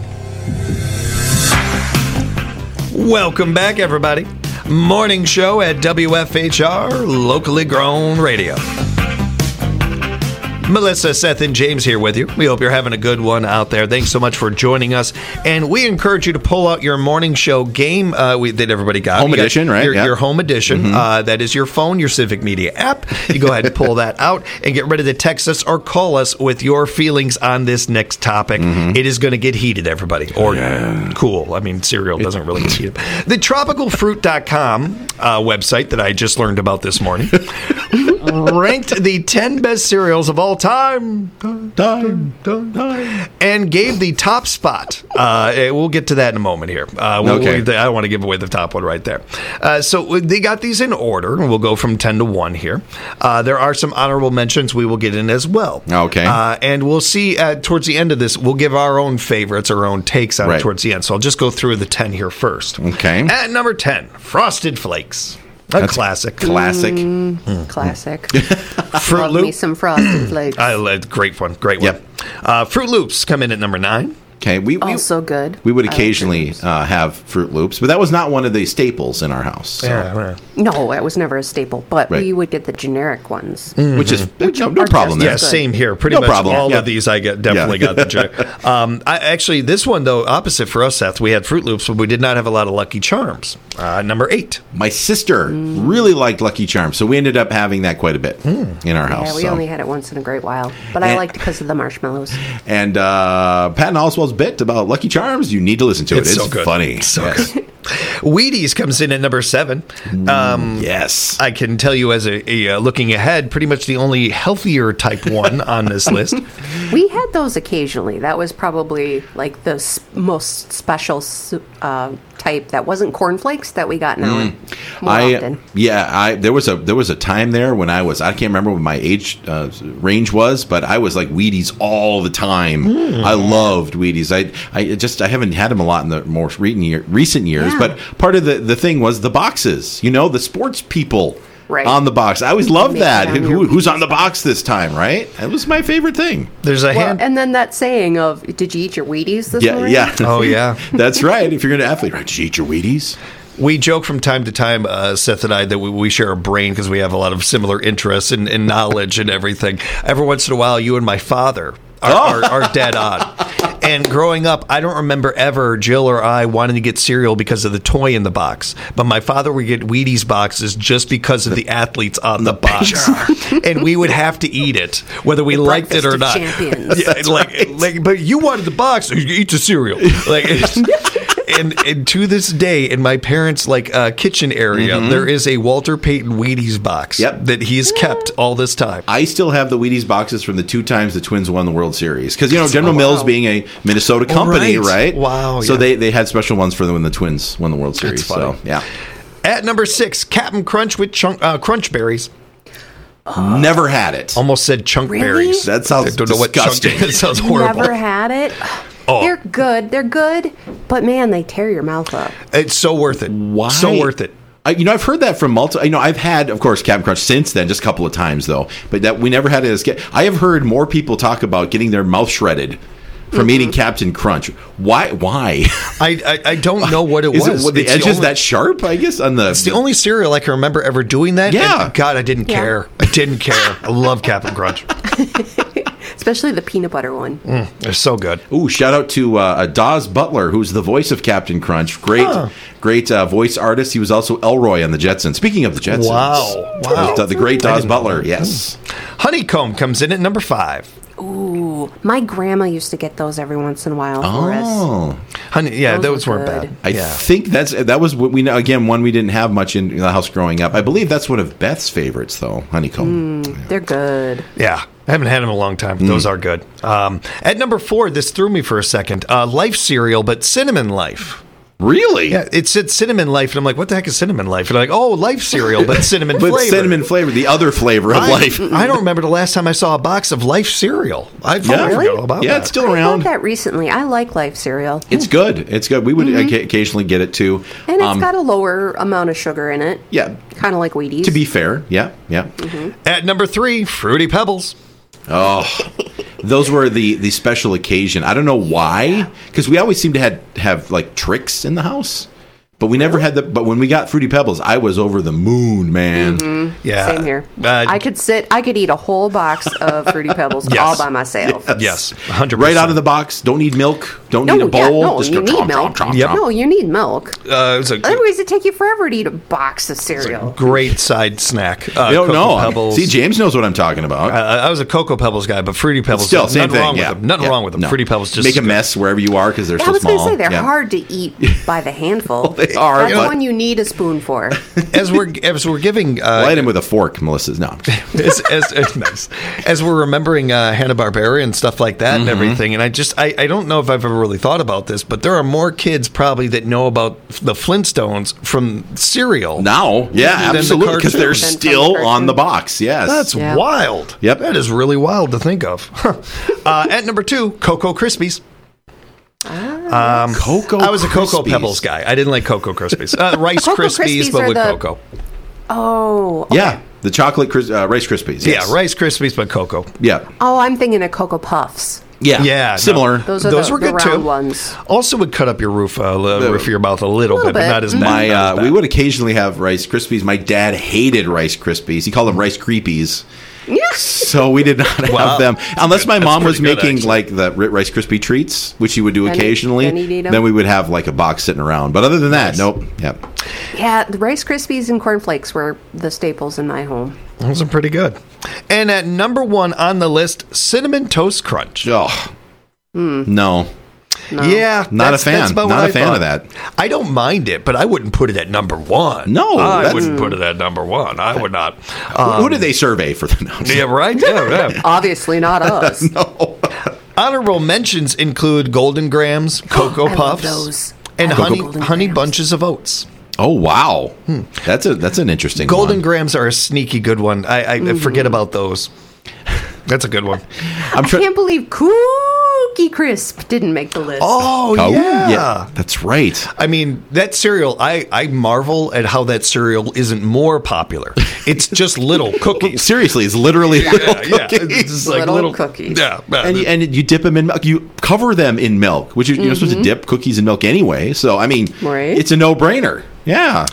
Welcome back, everybody. Morning show at W F H R, locally grown radio. Melissa, Seth, and James here with you. We hope you're having a good one out there. Thanks so much for joining us. And we encourage you to pull out your morning show game uh, we, that everybody got. Home You got edition, right? Your, Yeah. your home edition. Uh, that is your phone, your Civic Media app. You go ahead and pull that out and get ready to text us or call us with your feelings on this next topic. It is going to get heated, everybody. Or cool. I mean, cereal doesn't really get heated. The tropical fruit dot com uh, website that I just learned about this morning ranked the ten best cereals of all time. Time, time. And gave the top spot. Uh, eh, we'll get to that in a moment here. Uh, we'll, Okay. we'll- I don't want to give away the top one right there. Uh, so they got these in order. We'll go from ten to one here. Uh, there are some honorable mentions we will get in as well. Okay. Uh, and we'll see uh, towards the end of this, we'll give our own favorites, our own takes on it Right. towards the end. So I'll just go through the ten here first. Okay. At number ten, Frosted Flakes. A That's classic. Classic. Classic. Fruit Love me Loop. some Frosted Flakes. I led great one, great one. Yep. Uh, Fruit Loops come in at number nine. Okay, we, we Also good. We would I like occasionally Fruit Loops. uh, have Fruit Loops, but that was not one of the staples in our house. So. Yeah, No, it was never a staple, but Right. we would get the generic ones. Which is no, no are problem just there. Yeah, Good. same here. Pretty No much problem. all Yeah. of these I get definitely Yeah. got the joy. Um, I, actually, this one though, opposite for us, Seth. We had Fruit Loops, but we did not have a lot of Lucky Charms. Uh, number eight. My sister really liked Lucky Charms, so we ended up having that quite a bit in our house. Yeah, we so. only had it once in a great while, but I And- liked it because of the marshmallows. And uh, Patton Oswald's bit about Lucky Charms, you need to listen to it. It's It's so good. funny. So yes. good. Wheaties comes in at number seven. Um, Yes. I can tell you as a, a uh, looking ahead, pretty much the only healthier type one on this list. We had those occasionally. That was probably like the s- most special s- uh, type that wasn't cornflakes that we got now and more Mm. I often. yeah, I there was a there was a time there when I was I can't remember what my age uh, range was, but I was like Wheaties all the time. I loved Wheaties. I I just I haven't had them a lot in the more recent year, recent years, Yeah. but part of the the thing was the boxes. You know, the sports people. Right. On the box. I always loved Make it that. on Who, your who's on the box this time, right? That was my favorite thing. There's a Well, hand. and then that saying of, did you eat your Wheaties this Yeah, morning? yeah. Oh, yeah. That's right. If you're going to athlete, right? Did you eat your Wheaties? We joke from time to time, uh, Seth and I, that we, we share a brain because we have a lot of similar interests and, and knowledge and everything. Every once in a while, you and my father are, are, are dead on. And growing up, I don't remember ever Jill or I wanting to get cereal because of the toy in the box. But my father would get Wheaties boxes just because of the athletes on the, box. And we would have to eat it, whether we liked it Breakfast or of not. champions. Yeah, like, like, but you wanted the box, you eat the cereal. Like, it's, and, and to this day, in my parents' like uh, kitchen area, there is a Walter Payton Wheaties box Yep. that he's kept all this time. I still have the Wheaties boxes from the two times the Twins won the World Series. Because, you know, General Oh, Mills wow. being a Minnesota company, right. right? Wow, So yeah. they, they had special ones for them when the Twins won the World Series. funny. So, yeah. At number six, Captain Crunch with chunk, uh, Crunch Berries. Never had it. Almost said chunk Really? berries. That sounds I don't know what chunk- disgusting. That sounds horrible. Never had it. Oh. They're good. They're good, but man, they tear your mouth up. It's so worth it. Why? So worth it. I, you know, I've heard that from multiple. You know, I've had, of course, Captain Crunch since then, just a couple of times though. But that we never had it as. Get, I have heard more people talk about getting their mouth shredded from Mm-hmm. eating Captain Crunch. Why? Why? I, I, I don't know what it Is was. it what, the It's edges only- that sharp? I guess on the. It's the only cereal I can remember ever doing that. Yeah. And God, I didn't Yeah. care. I didn't care. I love Captain Crunch. Especially the peanut butter one. They're so good. Ooh, shout out to uh, Dawes Butler, who's the voice of Captain Crunch. Great, Huh. great uh, voice artist. He was also Elroy on the Jetsons. Speaking of the Jetsons, Wow. Wow. the, the great I Dawes didn't know Butler. that. Yes, Honeycomb comes in at number five. Ooh, my grandma used to get those every once in a while for us. oh, Honey, yeah, Those those were weren't good. bad. I yeah. think that's that was what we know. Again, one we didn't have much in the house growing up. I believe that's one of Beth's favorites, though. Honeycomb. They're good. Yeah, I haven't had them in a long time, but those are good. Um, at number four, this threw me for a second. Uh, Life cereal, but Cinnamon Life. Really? Yeah, it said Cinnamon Life, and I'm like, what the heck is Cinnamon Life? And I'm like, oh, Life cereal, but cinnamon But flavor. cinnamon flavor, the other flavor of I, life. I don't remember the last time I saw a box of Life cereal. I Yeah. forgot Really? all about Yeah, that. it's still I around. had that recently. I like Life cereal. It's good. It's good. We would oca- occasionally get it too. And it's Um, got a lower amount of sugar in it. yeah. Kind of like Wheaties. To be fair, yeah, yeah. At number three, Fruity Pebbles. Oh, those were the the special occasion. I don't know why, because we always seem to had have like tricks in the house, but we never had the. But when we got Fruity Pebbles, I was over the moon, man. Yeah. Same here. Uh, I could sit, I could eat a whole box of Fruity Pebbles Yes. all by myself. Yes, one hundred percent. Right out of the box. Don't need milk. Don't No, need a bowl. yeah, no, Just you go need chomp, milk. chomp, chomp, Yep. chomp. No, you need milk. Uh, it was a Otherwise, it'd take you forever to eat a box of cereal. great side snack. Uh, I don't Cocoa know. Pebbles. See, James knows what I'm talking about. I, I was a Cocoa Pebbles guy, but Fruity Pebbles, Still, same nothing thing. wrong yeah. with them. Nothing Yeah. wrong with them. No. Fruity Pebbles just make a mess wherever you are because they're I so was small. going to say they're Yeah. hard to eat by the handful. They are, That's but- one you need a spoon for. as we're as we're giving uh, Light him with a fork, Melissa's. No. as, as, as, nice. As we're remembering uh, Hanna-Barbera and stuff like that Mm-hmm. and everything, and I just I, I don't know if I've ever really thought about this, but there are more kids probably that know about the Flintstones from cereal. Now, yeah, Than the absolutely, because they're cartoon. Than from still the on the cartoon. box. Yes, That's Yeah. wild. Yep. That is really wild to think of. uh, at number two, Cocoa Krispies. Um, Cocoa. I was a Cocoa Krispies. Pebbles guy. I didn't like Cocoa Krispies. Uh, Rice Cocoa Krispies, Krispies but are with the- cocoa. Oh. Yeah, the chocolate Kris- uh, Rice Krispies. Yes. Yeah, Rice Krispies, but cocoa. Yeah. Oh, I'm thinking of Cocoa Puffs. Yeah, Yeah, similar. no. Those are Those the, were the good, round too. ones. Also would cut up your roof, uh, the The- roof of your mouth a little, Little bit, but bit. not as Mhm. bad. My not as uh, bad. we would occasionally have Rice Krispies. My dad hated Rice Krispies. He called them Rice Creepies. So we did not have Wow. them unless my That's mom was pretty good, making actually. like the R- Rice Krispie treats, which she would do Then he- occasionally. then he'd eat 'em. Then we would have like a box sitting around. But other than that, Nice. nope. Yep. Yeah, the Rice Krispies and cornflakes were the staples in my home. Those are pretty good. And at number one on the list, Cinnamon Toast Crunch. Oh, no. Yeah, Not a that's- fan. that's about Not what a I fan of thought. that. I don't mind it, but I wouldn't put it at number one. No, I that's- wouldn't put it at number one. I would not. Who Um, did they survey for the no, yeah, right. Yeah, yeah. Obviously not us. Honorable mentions include Golden Grams, Cocoa I love Puffs, those. and I love honey Golden honey Grams. bunches of oats. Oh wow, that's a that's an interesting Golden one. Grams are a sneaky good one. I, I Mm-hmm. forget about those. That's a good one. I'm I trying. can't believe Cookie Crisp didn't make the list. Oh, Oh yeah. that's right. I mean, that cereal, I, I marvel at how that cereal isn't more popular. It's just little cookies. Seriously, it's literally little Yeah, yeah. cookies. It's just like Little little, cookies. Yeah. yeah. And you, and you dip them in milk. You cover them in milk, which is, you're supposed to dip cookies in milk anyway. So I mean, Right. it's a no-brainer. Yeah.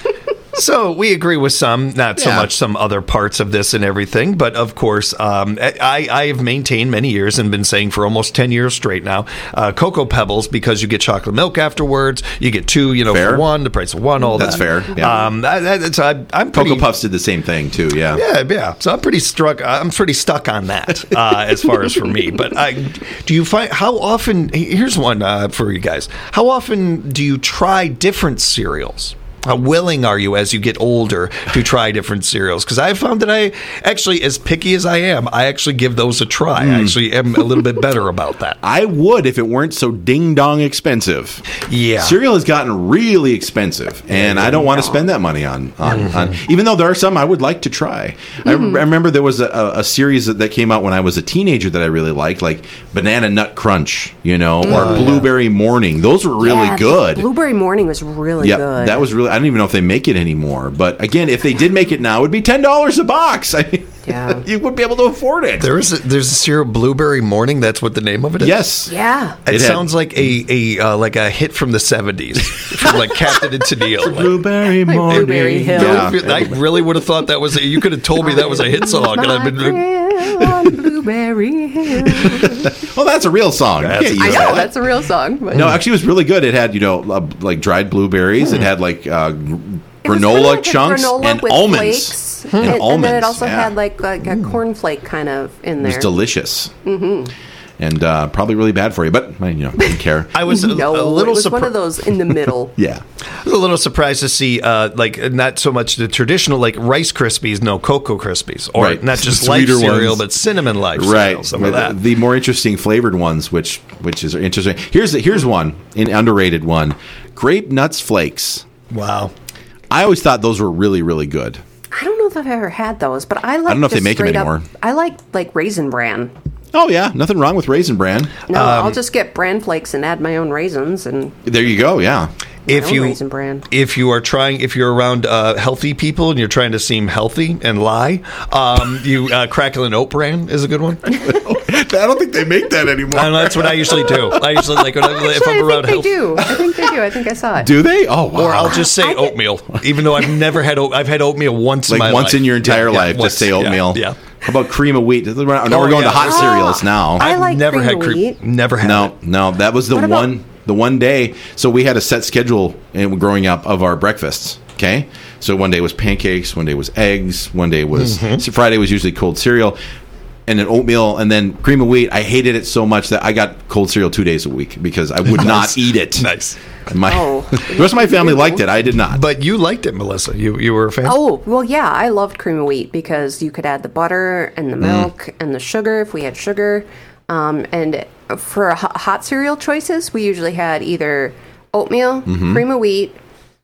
So we agree with some, not so Yeah. much some other parts of this and everything, but of course, um, I, I have maintained many years and been saying for almost ten years straight now, uh, Cocoa Pebbles, because you get chocolate milk afterwards, you get two, you know, Fair. for one, the price of one, all That's that. fair, yeah. Um, that, that, that's, I, I'm pretty, Cocoa Puffs did the same thing too. Yeah. Yeah, yeah. So I'm pretty struck. I'm pretty stuck on that uh, as far as for me. But I, do you find how often? Here's one uh, for you guys. How often do you try different cereals? How willing are you as you get older to try different cereals? Because I found that I actually, as picky as I am, I actually give those a try. I actually am a little bit better about that. I would if it weren't so ding dong expensive. Yeah. Cereal has gotten really expensive, and I don't want to spend that money on. on, Mm-hmm. on even though there are some I would like to try. I, I remember there was a, a, a series that, that came out when I was a teenager that I really liked, like Banana Nut Crunch, you know, or Blueberry Morning. Those were really Yeah, good. Blueberry Morning was really Yeah, good. that was really. I don't even know if they make it anymore. But again, if they did make it now, it would be ten dollars a box. I mean, Yeah. you wouldn't be able to afford it. There is a, there's a cereal, Blueberry Morning. That's what the name of it is. Yes. Yeah. It, It had- sounds like a a uh, like a hit from the seventies, from like Captain and Tennille. Like, Blueberry Morning. Blueberry Hill. Yeah. I really would have thought that was. A, you could have told me that was a hit song, and I've been. Grill on Blueberry Hill. Well, that's a real song. You That's- can't I use know that. that's a real song. But No, actually, it was really good. It had, you know, uh, like dried blueberries. It had like uh, gr- It was kinda granola like a chunks granola and with almonds. flakes. And, And, and almonds. then it also yeah. had like, like a cornflake kind of in It there. was delicious. Mm-hmm. And uh, probably really bad for you, but I, you know, didn't care. I was a, no, a little it was one of surprised. those in the middle. yeah. A little surprised to see, uh, like, not so much the traditional, like Rice Krispies, no Cocoa Krispies, or Right. not just Sweeter Life cereal, ones. but cinnamon Life Right. cereal. Some of With that. The more interesting flavored ones, which which is interesting. Here's the, here's one, an underrated one: grape nuts flakes. Wow. I always thought those were really really good. I don't know if I've ever had those, but I like. don't know if they just make 'em straight up- anymore. I like like Raisin Bran. Oh yeah, nothing wrong with Raisin Bran. No, Um, I'll just get bran flakes and add my own raisins and There you go. Yeah. If own you Raisin Bran. if you are trying, if you're around uh, healthy people and you're trying to seem healthy and lie, um, you uh, crackle and oat bran is a good one. I don't think they make that anymore. And that's what I usually do. I usually like when I, if Actually, I'm I around think health. they do. I think they do. I think I saw it. Do they? Oh, wow. Or I'll just say I get- oatmeal, even though I've never had oat. I've had oatmeal once in like my once life. in your entire Yeah, yeah, life, once. just say Yeah, oatmeal. Yeah. How about cream of wheat? Now we're Oh, going yeah. to hot Oh, cereals now. I I've like never cream had of cream. wheat. Never had No, it. no, that was the What about- one, the one day. So we had a set schedule in growing up of our breakfasts. Okay, so one day was pancakes, one day was eggs, one day was Mm-hmm. so Friday was usually cold cereal, and then oatmeal, and then cream of wheat. I hated it so much that I got cold cereal two days a week because I would not eat it. Nice. My Oh. the rest of my family liked it. I did not. But you liked it, Melissa. You you were a fan. Oh, well, yeah, I loved cream of wheat because you could add the butter and the milk and the sugar if we had sugar. Um, and for ho- hot cereal choices, we usually had either oatmeal, cream of wheat,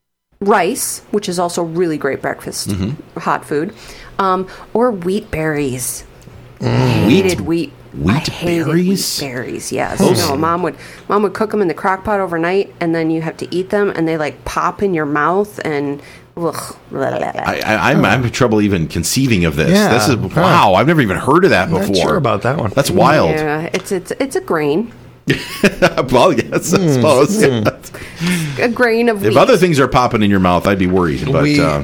rice, which is also really great breakfast hot food, um, or wheat berries. wheat Hated wheat Wheat I hated berries? wheat berries, yes. No, mom would mom would cook them in the crock pot overnight, and then you have to eat them, and they like pop in your mouth, and ugh, blah, blah, blah. I, I, I'm, I'm having trouble even conceiving of this. Yeah. This is wow. I've never even heard of that Not before. sure about that one. That's wild. Yeah, it's it's it's a grain, Well, yes, I suppose. a grain of wheat. If other things are popping in your mouth, I'd be worried. But We- uh,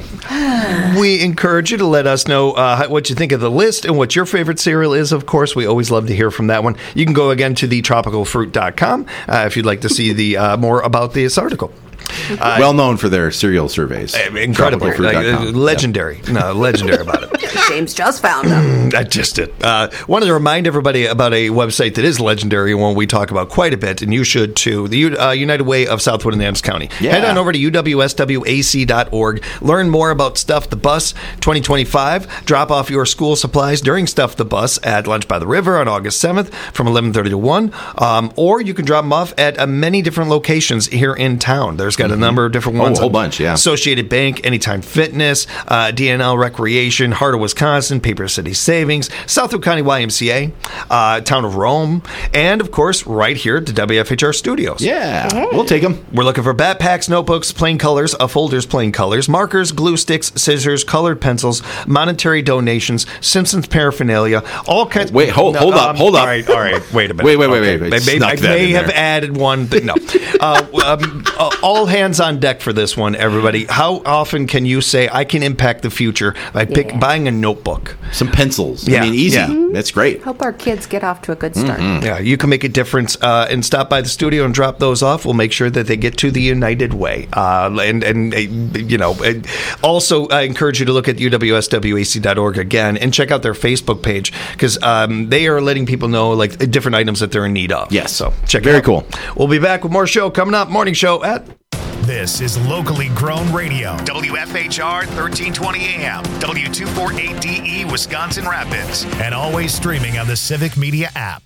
We encourage you to let us know uh, what you think of the list and what your favorite cereal is. Of course, we always love to hear from that one. You can go again to the tropical fruit dot com uh, if you'd like to see the uh, more about this article. Uh, well known for their cereal surveys. Incredible, tropical fruit dot com. like, uh, legendary, no, legendary about it. James just found them. I just did. Uh, wanted to remind everybody about a website that is legendary, one we talk about quite a bit, and you should too. The U- uh, United Way of Southwood and Adams County. Yeah. Head on over to U W S W A C dot org. Learn more about Stuff the Bus twenty twenty-five. Drop off your school supplies during Stuff the Bus at Lunch by the River on August seventh from eleven thirty to one. Um, or you can drop them off at uh, many different locations here in town. There's got a number of different Oh, ones. a whole bunch, yeah. Associated Bank, Anytime Fitness, uh, D N L Recreation, Heart of Wisconsin, Paper City Savings, Southwood County Y M C A, uh, Town of Rome, and of course, right here at the W F H R studios. Yeah, we'll take them. We're looking for backpacks, notebooks, plain colors, uh, folders, plain colors, markers, glue sticks, scissors, colored pencils, monetary donations, Simpsons paraphernalia, all kinds. Wait, hold- hold up, hold up. All right, all right, wait a minute. Wait, wait, wait, wait, wait. I may, Snuck I that may in have there. added one, but no. uh, um, uh, all hands on deck for this one, everybody. How often can you say I can impact the future by pick, Yeah. buying a notebook? Some pencils. Yeah, I mean, easy. yeah. That's great. Help our kids get off to a good start. Yeah, you can make a difference uh, and stop by the studio and drop those off. We'll make sure that they get to the United Way. Uh, and, and uh, you know, and also, I encourage you to look at U W S W A C dot org again and check out their Facebook page because um, they are letting people know like different items that they're in need of. Yes. So check Very it out. cool. We'll be back with more show coming up. Morning show at... This is locally grown radio. W F H R thirteen twenty A M, W two forty-eight D E, Wisconsin Rapids, and always streaming on the Civic Media app.